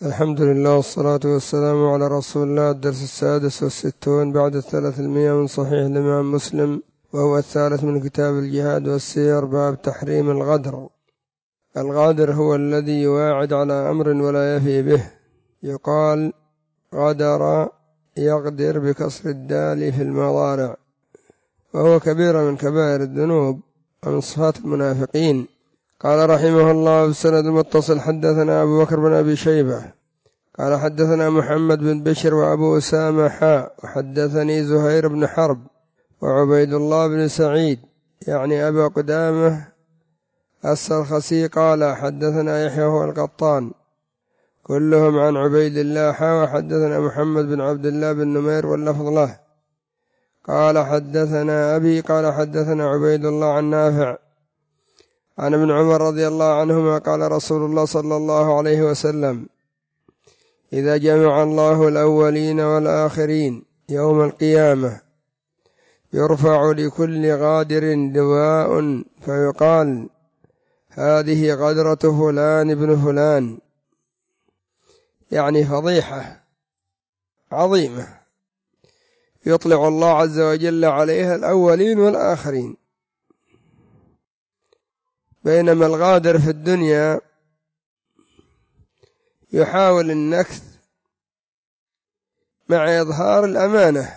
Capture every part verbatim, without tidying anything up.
الحمد لله والصلاة والسلام على رسول الله. الدرس السادس والستون بعد الثلاثمائة من صحيح الإمام مسلم، وهو الثالث من كتاب الجهاد والسير، باب تحريم الغدر. الغادر هو الذي يواعد على أمر ولا يفي به، يقال غدر يغدر بكسر الدال في المضارع، وهو كبيرة من كبائر الذنوب ومن صفات المنافقين. قال رحمه الله بسند المتصل: حدثنا أبو بكر بن أبي شيبة قال حدثنا محمد بن بشر وأبو أسامة حاء، وحدثني زهير بن حرب وعبيد الله بن سعيد يعني أبا قدامة السرخسي قال حدثنا يحيى هو القطان كلهم عن عبيد الله حاء، وحدثنا محمد بن عبد الله بن نمير واللفظ له قال حدثنا أبي قال حدثنا عبيد الله عن نافع عن ابن عمر رضي الله عنهما قال رسول الله صلى الله عليه وسلم: إذا جمع الله الأولين والآخرين يوم القيامة يرفع لكل غادر لواء فيقال: هذه غدرة فلان بن فلان، يعني فضيحة عظيمة يطلع الله عز وجل عليها الأولين والآخرين. بينما الغادر في الدنيا يحاول النكث مع إظهار الأمانة،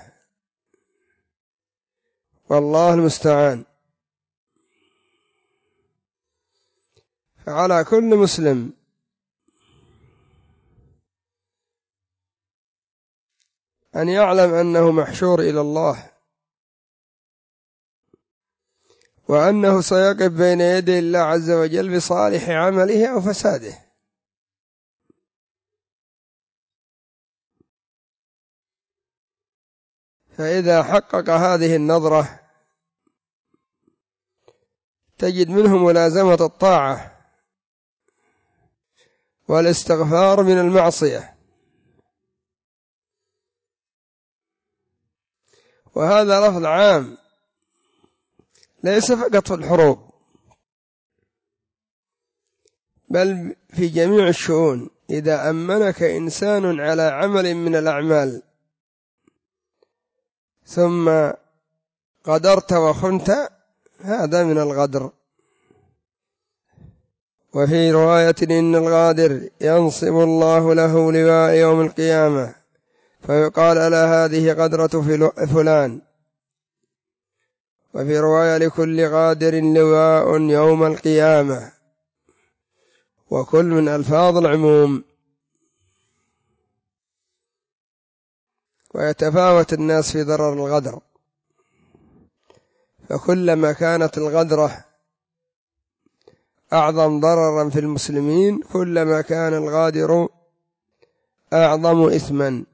والله المستعان. فعلى كل مسلم أن يعلم أنه محشور إلى الله، وأنه سيقف بين يدي الله عز وجل بصالح عمله أو فساده. فإذا حقق هذه النظرة تجد منه ملازمة الطاعة والاستغفار من المعصية. وهذا لفظ عام ليس فقط في الحروب، بل في جميع الشؤون. إذا أمنك إنسان على عمل من الأعمال ثم غدرت وخنت، هذا من الغدر. وفي رواية: إن الغادر ينصب الله له لواء يوم القيامة فيقال: ألا هذه غدرة فلان. وفي رواية: لكل غادر لواء يوم القيامة. وكل من ألفاظ العموم. ويتفاوت الناس في ضرر الغدر، فكلما كانت الغدرة أعظم ضررا في المسلمين كلما كان الغادر أعظم إثما.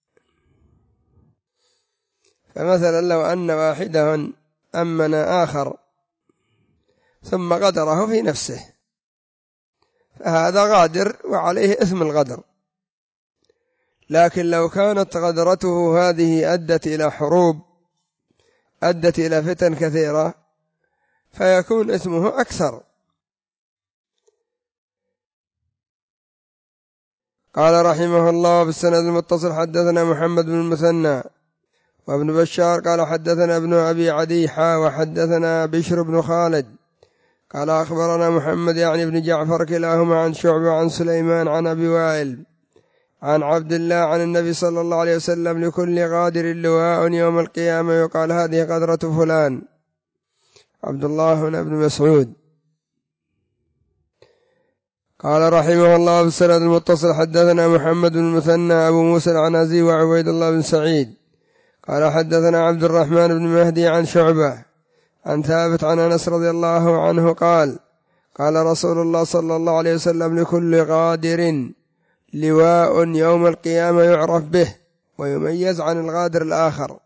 فمثلا لو أن واحدا أمن آخر ثم غدره في نفسه، فهذا غادر وعليه إثم الغدر. لكن لو كانت غدرته هذه أدت إلى حروب، أدت إلى فتن كثيرة، فيكون إثمه أكثر. قال رحمه الله بالسند المتصل: حدثنا محمد بن المثنى وابن بشار قال حدثنا ابن أبي عدي حا، وحدثنا بشر بن خالد قال أخبرنا محمد يعني ابن جعفر كلاهما عن شعبة عن سليمان عن أبي وائل عن عبد الله عن النبي صلى الله عليه وسلم: لكل غادر لواء يوم القيامة يقال: هذه غدرة فلان. عبد الله بن مسعود. قال رحمه الله بالسند المتصل: حدثنا محمد بن المثنى أبو موسى العنزي وعبيد الله بن سعيد قال حدثنا عبد الرحمن بن مهدي عن شعبة عن ثابت عن أنس رضي الله عنه قال: قال رسول الله صلى الله عليه وسلم: لكل غادر لواء يوم القيامة يعرف به ويميز عن الغادر الآخر.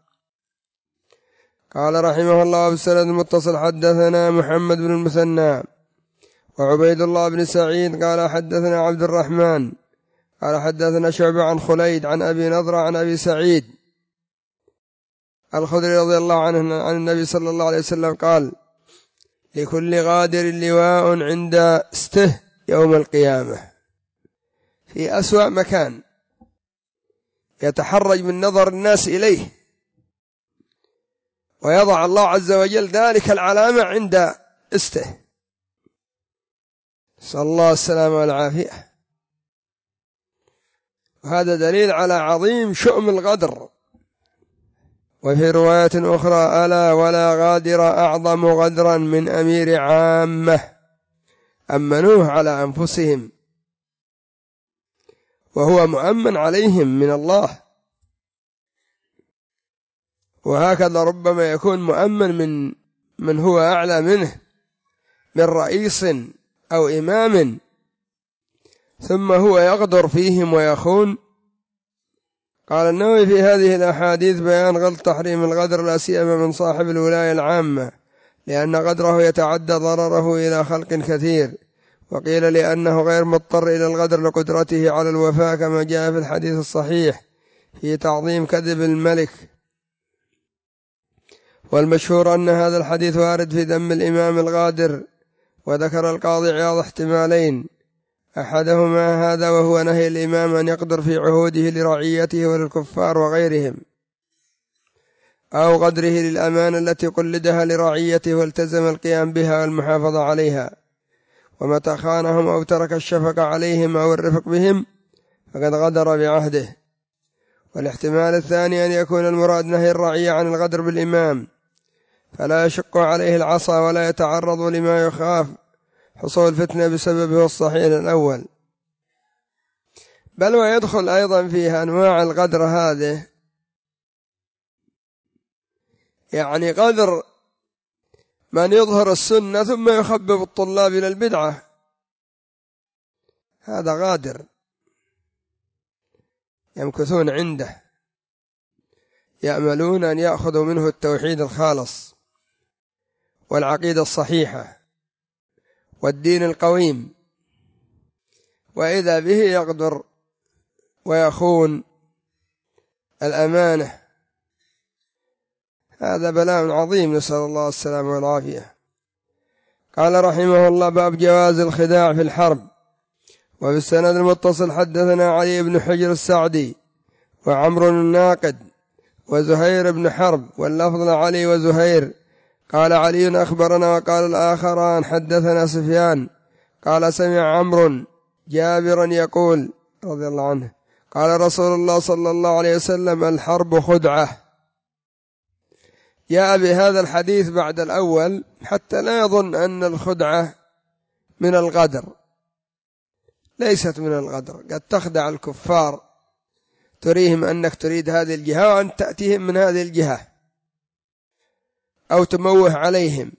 قال رحمه الله بالسند المتصل: حدثنا محمد بن المثنى وعبيد الله بن سعيد قال حدثنا عبد الرحمن قال حدثنا شعبة عن خليد عن أبي نضرة عن أبي سعيد الخدري رضي الله عنه عن النبي صلى الله عليه وسلم قال: لكل غادر لواء عند استه يوم القيامة. في أسوأ مكان يتحرج من نظر الناس إليه، ويضع الله عز وجل ذلك العلامة عند استه، نسأل الله السلامة والعافية. وهذا دليل على عظيم شؤم الغدر. وفي رواية أخرى: ألا ولا غادر أعظم غدرا من أمير عامة أمنوه على أنفسهم وهو مؤمن عليهم من الله. وهكذا ربما يكون مؤمن من من هو أعلى منه من رئيس أو إمام، ثم هو يغدر فيهم ويخون. قال النووي: في هذه الأحاديث بيان غلط تحريم الغدر، لا سيما من صاحب الولاية العامة، لأن غدره يتعدى ضرره إلى خلق كثير. وقيل لأنه غير مضطر إلى الغدر لقدرته على الوفاء، كما جاء في الحديث الصحيح في تعظيم كذب الملك. والمشهور أن هذا الحديث وارد في ذم الإمام الغادر. وذكر القاضي عياض احتمالين: أحدهما هذا، وهو نهي الإمام أن يقدر في عهوده لرعيته وللكفار وغيرهم، أو غدره للأمانة التي قلدها لرعيته والتزم القيام بها والمحافظة عليها، ومتى خانهم أو ترك الشفقة عليهم أو الرفق بهم فقد غدر بعهده. والاحتمال الثاني أن يكون المراد نهي الرعية عن الغدر بالإمام، فلا يشق عليه العصا ولا يتعرض لما يخاف حصول فتنة بسببه الصحيح الأول. بل ويدخل أيضا فيها أنواع الغدر هذه، يعني غدر من يظهر السنة ثم يخبب الطلاب إلى البدعة، هذا غادر، يمكثون عنده يأملون أن يأخذوا منه التوحيد الخالص والعقيدة الصحيحة والدين القويم، وإذا به يغدر ويخون الأمانة. هذا بلاء عظيم، نسأل الله السلامة والعافية. قال رحمه الله: باب جواز الخداع في الحرب. وفي السند المتصل حدثنا علي بن حجر السعدي وعمر الناقد وزهير بن حرب، واللفظ علي وزهير. قال علي: أخبرنا. وقال الآخران: حدثنا سفيان. قال: سمع عمرو جابرا يقول رضي الله عنه: قال رسول الله صلى الله عليه وسلم: الحرب خدعة. جاء بهذا الحديث بعد الأول حتى لا يظن أن الخدعة من الغدر، ليست من الغدر. قد تخدع الكفار، تريهم أنك تريد هذه الجهة وأن تأتيهم من هذه الجهة، أو تموه عليهم.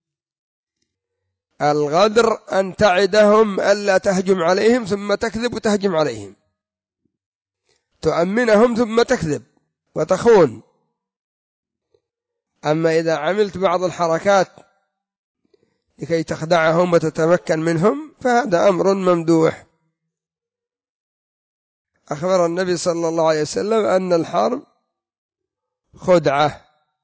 الغدر أن تعدهم ألا تهجم عليهم ثم تكذب وتهجم عليهم، تؤمنهم ثم تكذب وتخون. أما إذا عملت بعض الحركات لكي تخدعهم وتتمكن منهم فهذا أمر ممدوح. أخبر النبي صلى الله عليه وسلم أن الحرب خدعة،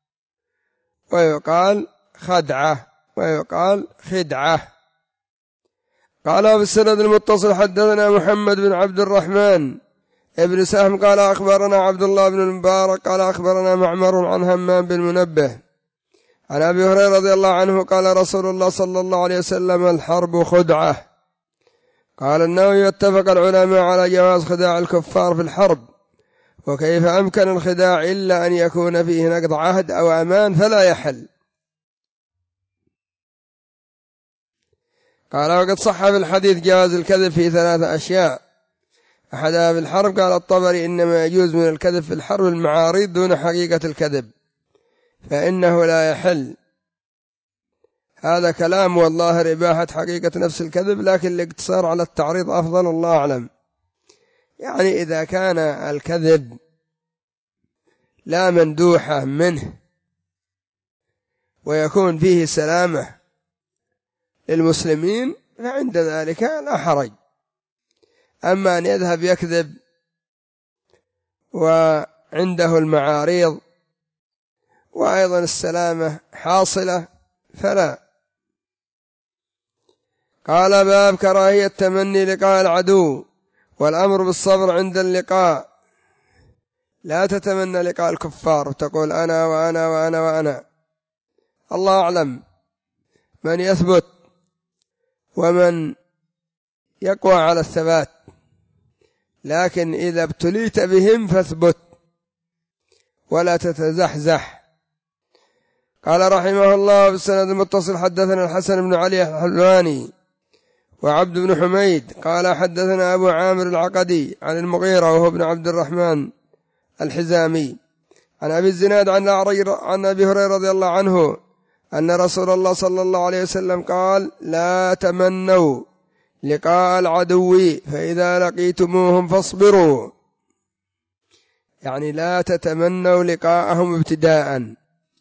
ويقال خدعة، ويقال خدعة. قال: بالسند المتصل حدثنا محمد بن عبد الرحمن ابن سهم قال: أخبرنا عبد الله بن المبارك قال: أخبرنا معمر عن همام بن منبه عن أبي هريرة رضي الله عنه قال: رسول الله صلى الله عليه وسلم: الحرب خدعة. قال النووي: اتفق العلماء على جواز خداع الكفار في الحرب، وكيف أمكن الخداع إلا أن يكون فيه نقض عهد أو أمان فلا يحل. قال: وقد صح في الحديث جواز الكذب في ثلاثة أشياء، أحدها في الحرب. قال الطبري: إنما يجوز من الكذب في الحرب المعارض دون حقيقة الكذب، فإنه لا يحل. هذا كلام والله إباحة حقيقة نفس الكذب، لكن الاقتصار على التعريض أفضل، الله أعلم. يعني إذا كان الكذب لا مندوحة منه ويكون فيه سلامة للمسلمين فعند ذلك لا حرج. أما أن يذهب يكذب وعنده المعاريض وأيضا السلامة حاصلة فلا. قال: باب كراهية تمني لقاء العدو والأمر بالصبر عند اللقاء. لا تتمنى لقاء الكفار وتقول أنا وأنا وأنا وأنا. الله أعلم من يثبت ومن يقوى على الثبات، لكن إذا ابتليت بهم فاثبت ولا تتزحزح. قال رحمه الله بالسند المتصل حدثنا الحسن بن علي الحلواني وعبد بن حميد قال حدثنا أبو عامر العقدي عن المغيرة وهو ابن عبد الرحمن الحزامي عن أبي الزناد عن عن أبي هريرة رضي الله عنه أن رسول الله صلى الله عليه وسلم قال لا تمنوا لقاء العدو فإذا لقيتموهم فاصبروا، يعني لا تتمنوا لقاءهم ابتداء،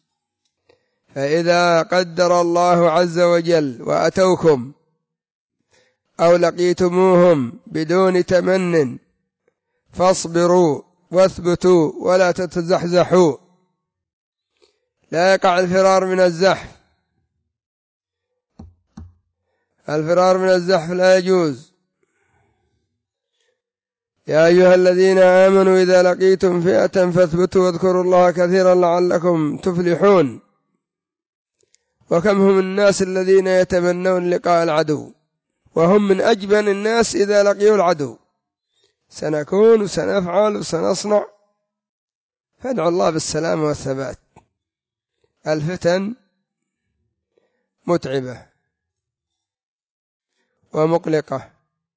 فإذا قدر الله عز وجل وأتوكم أو لقيتموهم بدون تمن فاصبروا واثبتوا ولا تتزحزحوا. لا يقع الفرار من الزحف، الفرار من الزحف لا يجوز. يا أيها الذين آمنوا إذا لقيتم فئة فاثبتوا واذكروا الله كثيرا لعلكم تفلحون. وكم هم الناس الذين يتمنون لقاء العدو وهم من أجبن الناس إذا لقيوا العدو. سنكون وسنفعل وسنصنع، فادعوا الله بالسلامة والثبات. الفتن متعبة ومقلقة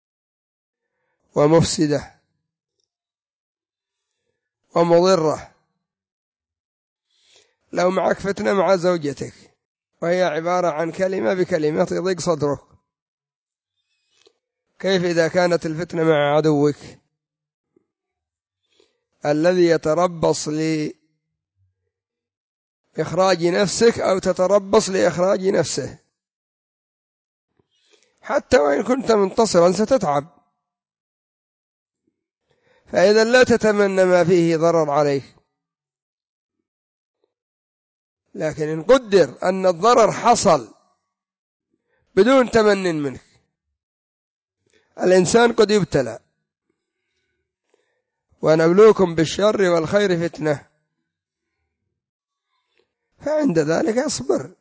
ومفسدة ومضرة. لو معك فتنة مع زوجتك وهي عبارة عن كلمة بكلمة يضيق صدرك، كيف إذا كانت الفتنة مع عدوك الذي يتربص لإخراج نفسك أو تتربص لإخراج نفسه؟ حتى وإن كنت منتصرا ستتعب، فإذا لا تتمنى ما فيه ضرر عليك. لكن إن قدر أن الضرر حصل بدون تمن منك، الإنسان قد يبتلى. ونبلوكم بالشر والخير فتنة، فعند ذلك اصبر،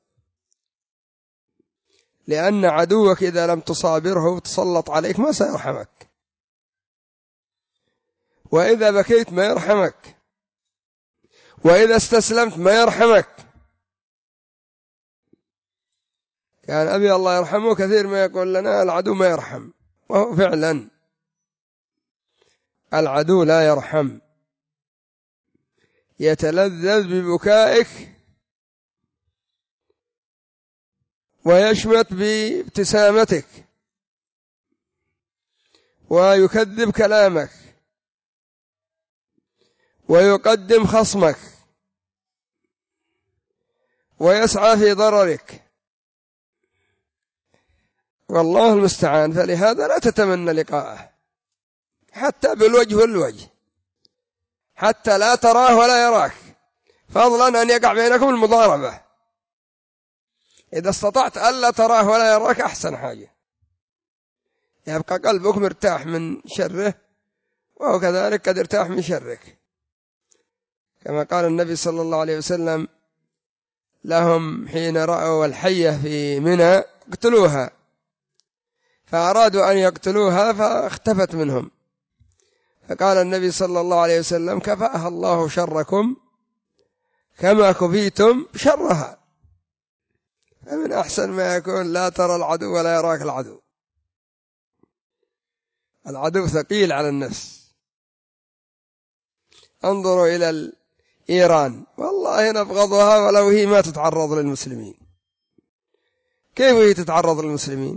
لأن عدوك إذا لم تصابره وتسلط عليك ما سيرحمك، وإذا بكيت ما يرحمك، وإذا استسلمت ما يرحمك. كان أبي الله يرحمه كثير ما يقول لنا العدو ما يرحم، وهو فعلا العدو لا يرحم، يتلذذ ببكائك ويشمت بابتسامتك ويكذب كلامك ويقدم خصمك ويسعى في ضررك، والله المستعان. فلهذا لا تتمنى لقاءه حتى بالوجه والوجه، حتى لا تراه ولا يراك، فضلا أن يقع بينكم المضاربة. إذا استطعت ألا تراه ولا يراك أحسن حاجة، يبقى قلبك مرتاح من شره وهو كذلك قد ارتاح من شرك، كما قال النبي صلى الله عليه وسلم لهم حين رأوا الحية في منى اقتلوها، فأرادوا أن يقتلوها فاختفت منهم، فقال النبي صلى الله عليه وسلم كفاها الله شركم كما كفيتم شرها. فمن أحسن ما يكون لا ترى العدو ولا يراك العدو. العدو ثقيل على النفس. انظروا إلى إيران، والله نبغضها ولو هي ما تتعرض للمسلمين. كيف هي تتعرض للمسلمين؟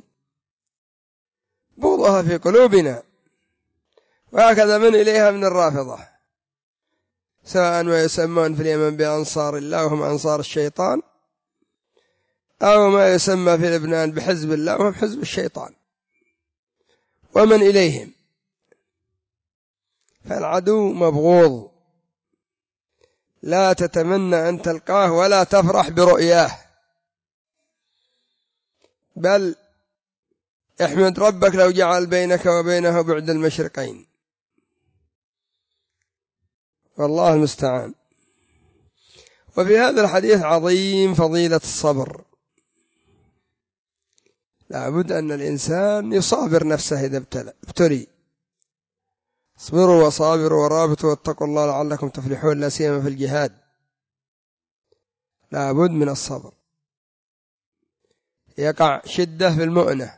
بغضها في قلوبنا، وهكذا من إليها من الرافضة، سواء ما يسمون في اليمن بأنصار الله وهم أنصار الشيطان، أو ما يسمى في لبنان بحزب الله وهم حزب الشيطان ومن إليهم. فالعدو مبغوض، لا تتمنى أن تلقاه ولا تفرح برؤياه، بل احمد ربك لو جعل بينك وبينه بعد المشرقين، والله المستعان. وفي هذا الحديث عظيم فضيلة الصبر، لابد أن الإنسان يصابر نفسه إذا ابتلي. اصبروا وصابروا ورابطوا واتقوا الله لعلكم تفلحون، لا سيما في الجهاد لابد من الصبر. يقع شدة في المؤنة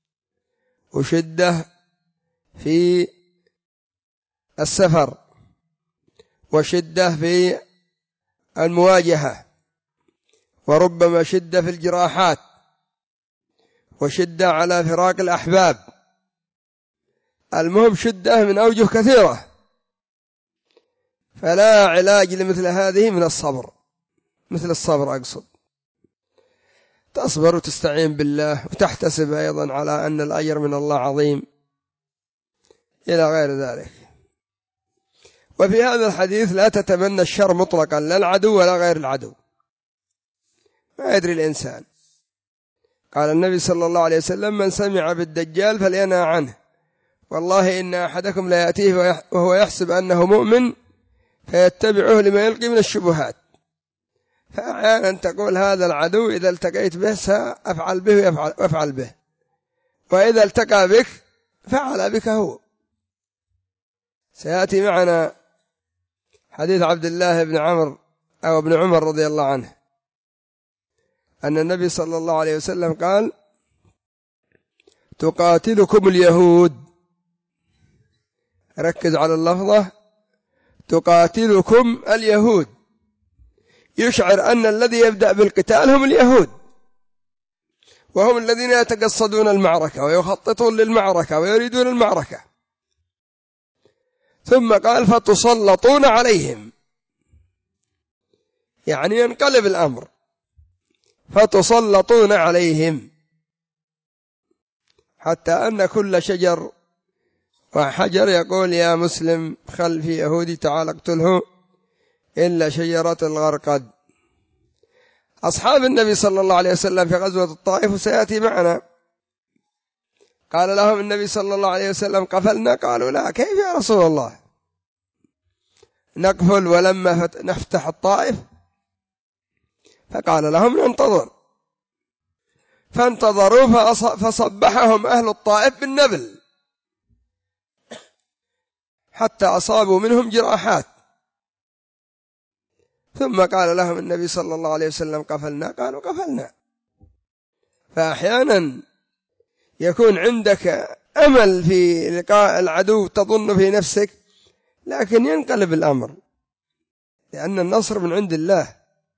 وشدة في السفر وشدة في المواجهة وربما شدة في الجراحات وشدة على فراق الأحباب. المهم شدة من أوجه كثيرة، فلا علاج لمثل هذه من الصبر، مثل الصبر أقصد، تصبر وتستعين بالله وتحتسب أيضا على أن الأجر من الله عظيم إلى غير ذلك. وفي هذا الحديث لا تتمنى الشر مطلقا، لا العدو ولا غير العدو، ما يدري الإنسان. قال النبي صلى الله عليه وسلم: من سمع بالدجال فلينهى عنه، والله إن أحدكم لا يأتيه وهو يحسب أنه مؤمن فيتبعه لما يلقي من الشبهات. فأحيانا تقول هذا العدو إذا التقيت به سأفعل به وأفعل به، وإذا التقى بك فعل بك هو. سيأتي معنا حديث عبد الله بن عمرو أو ابن عمر رضي الله عنه أن النبي صلى الله عليه وسلم قال: تقاتلكم اليهود، ركز على اللفظة، تقاتلكم اليهود، يشعر أن الذي يبدأ بالقتال هم اليهود، وهم الذين يتقصدون المعركة ويخططون للمعركة ويريدون المعركة. ثم قال: فتسلطون عليهم، يعني ينقلب الأمر، فتسلطون عليهم، حتى أن كل شجر وحجر يقول: يا مسلم خلفي يهودي تعال اقتله، إلا شجرة الغرقد. أصحاب النبي صلى الله عليه وسلم في غزوة الطائف وسيأتي معنا، قال لهم النبي صلى الله عليه وسلم: قفلنا؟ قالوا: لا. كيف يا رسول الله نقفل ولما نفتح الطائف؟ فقال لهم: ننتظر. فانتظروا فصبحهم أهل الطائف بالنبل حتى أصابوا منهم جراحات. ثم قال لهم النبي صلى الله عليه وسلم: قفلنا؟ قالوا: قفلنا. فأحيانا يكون عندك أمل في لقاء العدو تظن في نفسك، لكن ينقلب الأمر، لأن النصر من عند الله،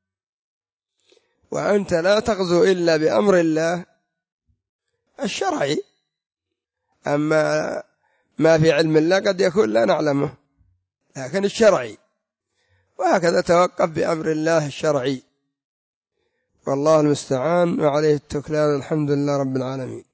وأنت لا تغزو إلا بأمر الله الشرعي. أما ما في علم الله قد يكون لا نعلمه، لكن الشرعي، وهكذا توقف بأمر الله الشرعي، والله المستعان وعليه التكلان. الحمد لله رب العالمين.